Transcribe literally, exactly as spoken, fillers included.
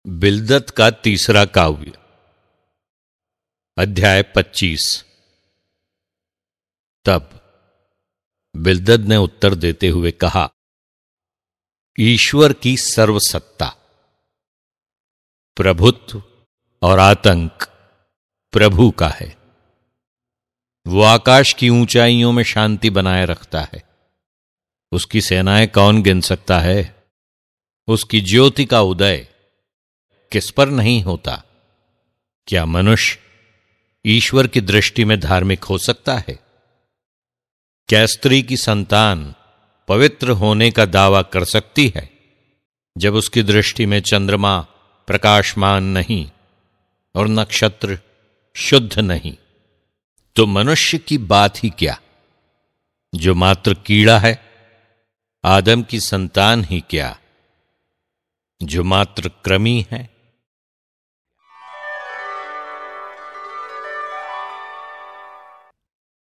बिलदत का तीसरा काव्य। अध्याय पच्चीस। तब बिलदत ने उत्तर देते हुए कहा, ईश्वर की सर्वसत्ता, प्रभुत्व और आतंक प्रभु का है। वो आकाश की ऊंचाइयों में शांति बनाए रखता है। उसकी सेनाएं कौन गिन सकता है? उसकी ज्योति का उदय किस पर नहीं होता? क्या मनुष्य ईश्वर की दृष्टि में धार्मिक हो सकता है? क्या स्त्री की संतान पवित्र होने का दावा कर सकती है जब उसकी दृष्टि में चंद्रमा प्रकाशमान नहीं और नक्षत्र शुद्ध नहीं? तो मनुष्य की बात ही क्या, जो मात्र कीड़ा है। आदम की संतान ही क्या, जो मात्र कृमि है।